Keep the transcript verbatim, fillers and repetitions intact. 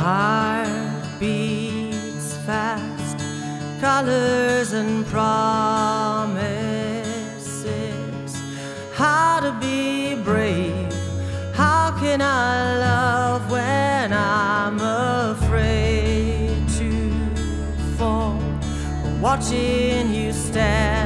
Heart beats fast, colors and promises. How to be brave, how can I love when I'm afraid to fall? Watching you stand